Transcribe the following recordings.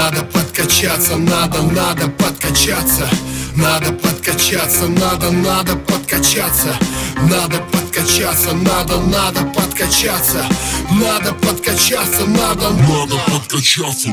Надо подкачаться, надо подкачаться. Надо подкачаться, надо подкачаться. Надо подкачаться, надо подкачаться. Надо подкачаться, надо подкачаться.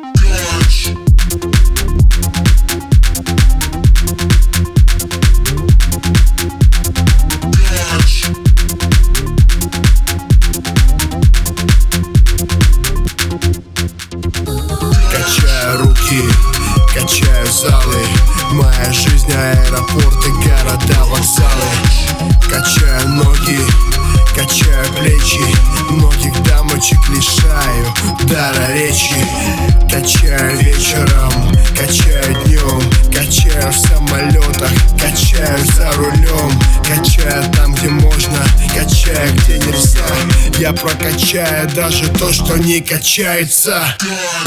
Качаю руки, качаю залы. Моя жизнь, аэропорты, города, вокзалы. Качаю ноги, качаю плечи. Многих дамочек лишаю дара речи. Качаю вечером, качаю днем. Качаю в самолетах, качаю за рулем. Качаю там, где можно, качаю, где нельзя. Я прокачаю даже то, что не качается.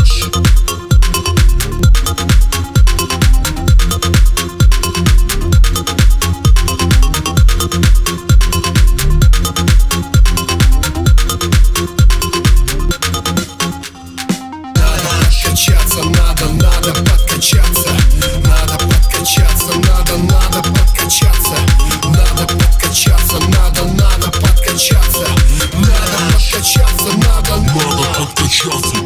Надо подкачаться, надо подкачаться, надо подкачаться. Надо подкачаться, надо подкачаться. Надо подкачаться, надо подкачаться.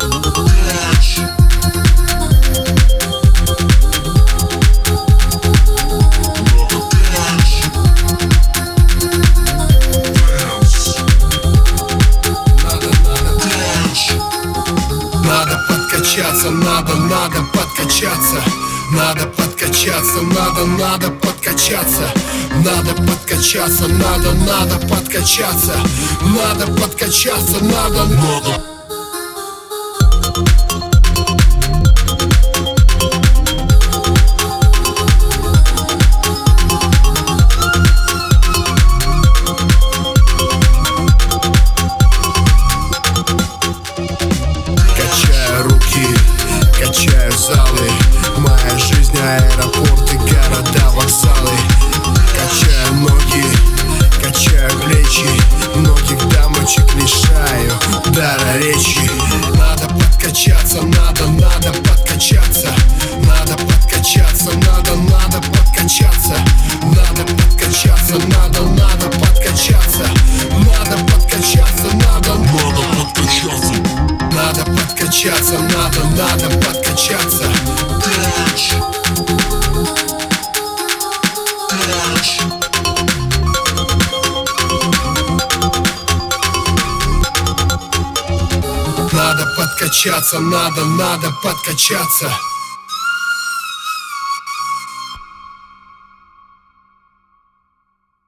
Надо подкачаться, надо подкачаться. Надо подкачаться, надо подкачаться. Надо подкачаться, надо подкачаться. Надо подкачаться, надо. Качаю залы. Моя жизнь, аэропорты, города, вокзалы. Качаю ноги, качаю плечи. Многих дамочек лишаю дара речи. Надо подкачаться, надо подкачаться. Надо подкачаться, надо подкачаться. Надо подкачаться, надо подкачаться. Надо подкачаться, надо подкачаться. Надо подкачаться, надо подкачаться. Надо подкачаться, надо подкачаться.